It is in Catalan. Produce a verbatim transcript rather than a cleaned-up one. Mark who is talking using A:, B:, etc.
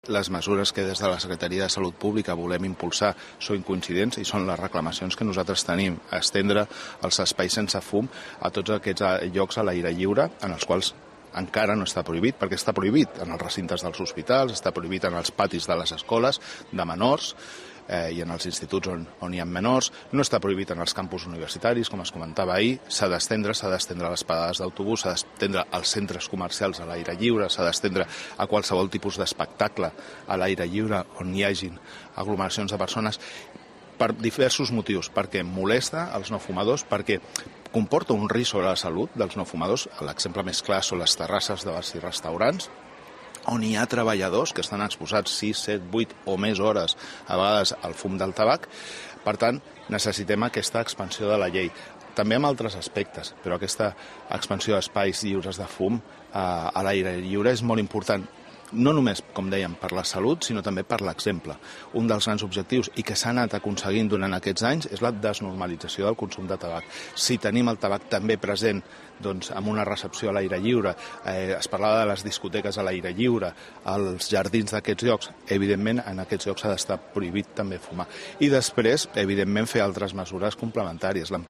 A: Les mesures que des de la Secretaria de Salut Pública volem impulsar són coincidents i són les reclamacions que nosaltres tenim, estendre els espais sense fum a tots aquests llocs a l'aire lliure en els quals encara no està prohibit, perquè està prohibit en els recintes dels hospitals, està prohibit en els patis de les escoles de menors eh, i en els instituts on, on hi ha menors, no està prohibit en els campus universitaris, com es comentava ahir, s'ha d'estendre, s'ha d'estendre a les parades d'autobús, s'ha d'estendre als centres comercials a l'aire lliure, s'ha d'estendre a qualsevol tipus d'espectacle a l'aire lliure on hi hagin aglomeracions de persones, per diversos motius, perquè molesta els no fumadors, perquè comporta un risc sobre la salut dels no fumadors. L'exemple més clar són les terrasses de bars i restaurants, on hi ha treballadors que estan exposats sis, set, vuit o més hores, a vegades al fum del tabac. Per tant, necessitem aquesta expansió de la llei. També amb altres aspectes, però aquesta expansió d'espais lliures de fum a l'aire lliure és molt important. No només, com dèiem, per la salut, sinó també per l'exemple. Un dels grans objectius i que s'ha anat aconseguint durant aquests anys és la desnormalització del consum de tabac. Si tenim el tabac també present doncs, amb una recepció a l'aire lliure, eh, es parlava de les discoteques a l'aire lliure, als jardins d'aquests llocs, evidentment en aquests llocs ha d'estar prohibit també fumar. I després, evidentment, fer altres mesures complementàries.